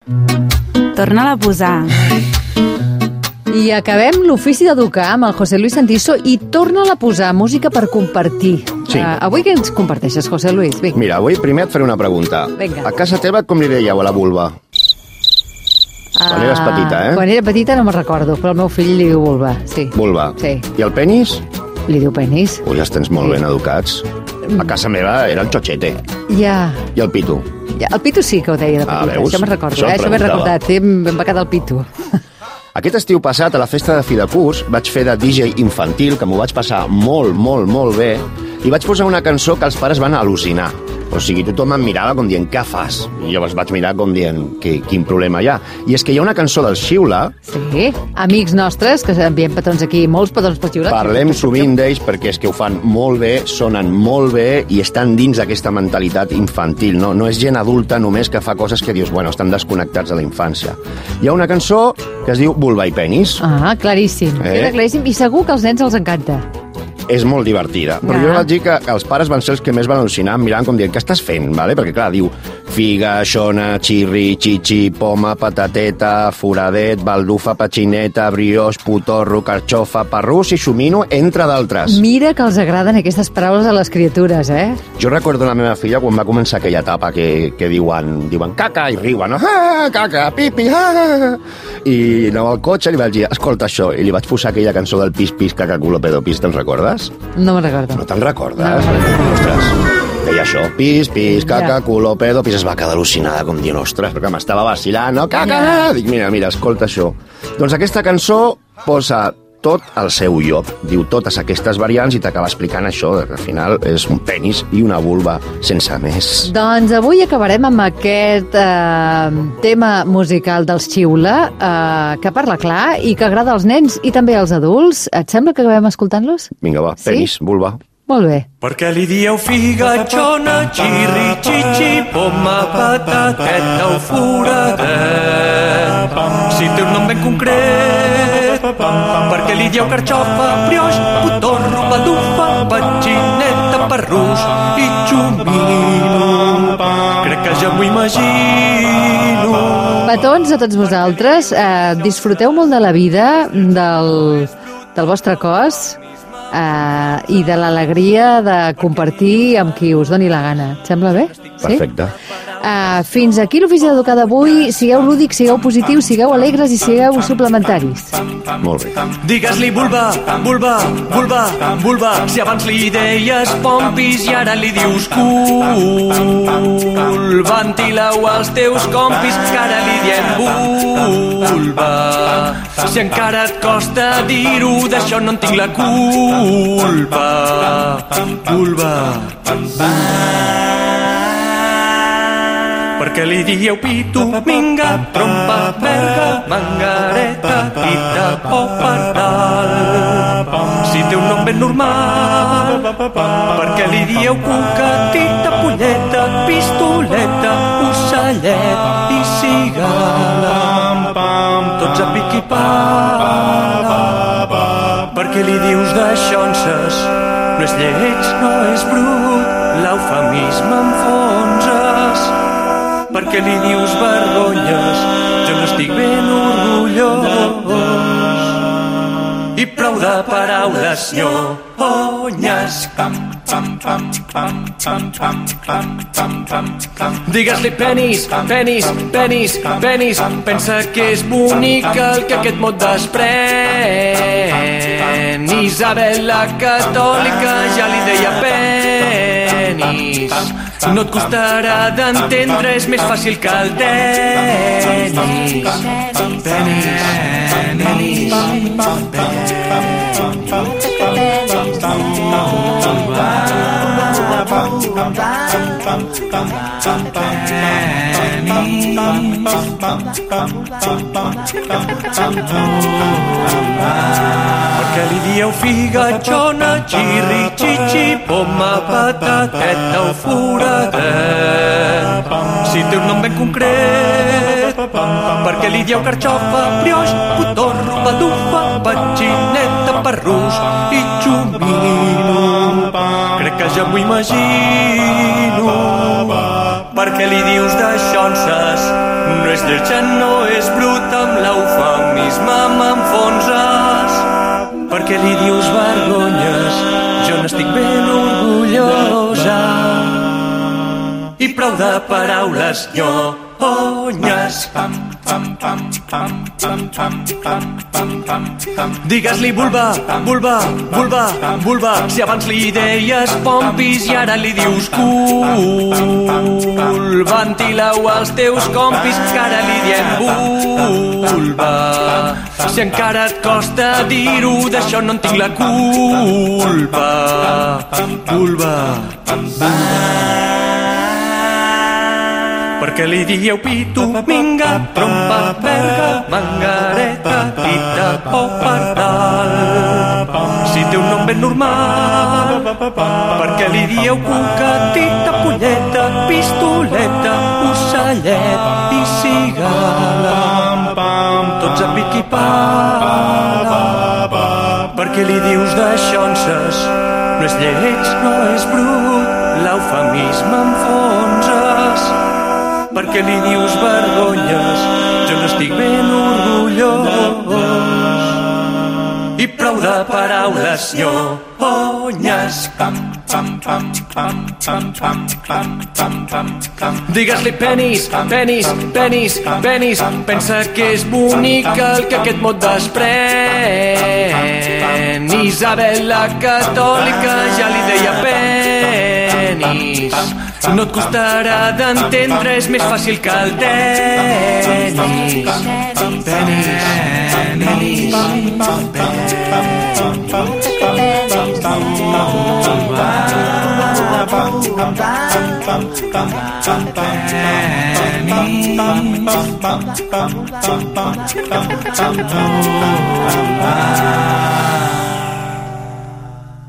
Torna-la a posar. I acabem l'ofici d'educar amb el José Luis Santiso i torna-la a posar música per compartir. Sí. Avui què ens comparteixes, José Luis? Vinga. Mira, avui primer et faré una pregunta. Vinga. A casa teva com li dèieu a la vulva? Quan eres petita, Quan era petita no me'n recordo, però el meu fill li diu vulva, sí. Vulva. Sí. I el penis? Li diu penis. Ui, els tens molt ben educats. A casa meva era el xochete. Ja. I el pitu? Ja, el pitu sí que ho deia de petita, veus? això me'n recordo, Això em això m'he preguntava. recordat, m'hem pecat el pitu. Aquest estiu passat, a la festa de fi de curs, vaig fer de DJ infantil, que m'ho vaig passar molt, molt, molt bé, i vaig posar una cançó que els pares van al·lucinar. O sigui, tothom em mirava com dient, què fas? I jo els vaig mirar com dient, quin problema hi ha? I és que hi ha una cançó del Xiula. Sí, amics nostres, que enviem petons aquí, molts petons per xiular. Parlem sovint d'ells perquè és que ho fan molt bé, sonen molt bé i estan dins d'aquesta mentalitat infantil. No és gent adulta només que fa coses que dius, bueno, estan desconnectats de la infància. Hi ha una cançó que es diu Vulva i penis. Ah, claríssim. Queda claríssim i segur que als nens els encanta. És molt divertida. Però jo vaig dir que els pares van ser els que més van al·lucinar mirant com dient, què estàs fent? Vale? Perquè clar, diu figa, xona, xirri, xixi, poma, patateta, foradet, baldufa, petxineta, brioix, putorro, carxofa, parrús i xumino, entre d'altres. Mira que els agraden aquestes paraules a les criatures, Jo recordo la meva filla quan va començar aquella etapa que diuen caca i riuen, no? Ah, caca, pipi, ah! I anava al cotxe i li vaig dir, escolta això, i li vaig posar aquella cançó del pis, pis, caca, culo, pedo, pis, te'n recordes? No me'n recordo. No te'n recordes? Ostres, deia això, pis, pis, caca, culo, pedo, pis, es va quedar al·lucinada com dient, ostres, perquè m'estava vacilant, no? Caca! Dic, mira, escolta això. Doncs aquesta cançó posa tot al seu lloc, diu totes aquestes variants i t'acaba explicant això, que al final és un penis i una vulva sense més. Doncs avui acabarem amb aquest tema musical dels Xiula, que parla clar i que agrada als nens i també als adults. Et sembla que acabem escoltant-los? Vinga, va, penis, vulva. Molt bé. Perquè li dieu figa, xona, xirri, xixi, poma, patateta o foradet. Si té un nom ben concret, perquè li dieu carxofa, brioix, putorro, baldufa, petxineta, parrús i xumino. Crec que ja m'ho imagino. Petons a tots vosaltres, disfruteu molt de la vida, del vostre cos, i de l'alegria de compartir amb qui us doni la gana. Et sembla bé? Perfecte. Fins aquí l'ofici d'educar d'avui. Sigueu lúdics, sigueu positius, sigueu alegres i sigueu suplementaris. Molt bé. Digues-li vulva, vulva, vulva, vulva. Si abans li deies pompis i ara li dius cul. Ventila-ho als teus compis que ara li diem vulva. Si encara et costa dir-ho, d'això no en tinc la culpa. Vulva, vulva. Perquè li dieu pitu, minga, trompa, verga, mangareta, tita o pardal. Si té un nom ben normal, perquè li dieu cuca, tita, polleta, pistoleta, ocellet i cigala. Tots a pic i pala. Perquè li dius d'aixonses, no és lleig, no és brut, l'eufemisme enfonsses. Perquè li dius vergonyes, jo n'estic ben orgullós. I prou de paraules, nyonyes. Digues-li penis, penis, penis, penis. Pensa que és bonic el que aquest mot desprèn. Isabel la catòlica ja li deia penis. No et costarà d'entendre, és més fàcil que el tenis. Penis, penis, perquè li dieu figa, xona, xirri, xixi, poma, patateta o foradet. Si té un nom ben concret, perquè li dieu carxofa, brioix, putorro, baldufa, petxineta, parrús i xumino. Crec que ja m'ho imagino. Perquè li dius d'aixonses, no No és lletja, no és brut, amb l'eufemisme m'enfonses. Per què li dius vergonyes? Jo n'estic ben orgullosa. I prou de paraules nyonyes. Digues-li vulva, vulva, vulva, vulva. Si abans li deies pompis i ara li dius cul. Ventila-ho als teus compis, que ara li diem vulva. Si encara et costa dir-ho, d'això no en tinc la culpa. Vulva, vulva. Per què li dieu pito, minga, trompa, verga, mangareta, tita o pardal? Si té un nom ben normal. Per què li dieu cuca, tita, polleta, pistoleta, ocellet i cigala? Tots a pic i pala. Per què li dius daixonses? No és lleig, no és brut, l'eufemisme enfonses. Per què li dius vergonyes? Jo n'estic ben orgullós. I prou de paraules nyonyes. Digues-li penis, penis, penis, penis. Pensa que és bonic el que aquest mot desprèn. Isabel la catòlica ja li deia penis. No et costarà d'entendre, és més fàcil que el tenis. Penis, penis, penis.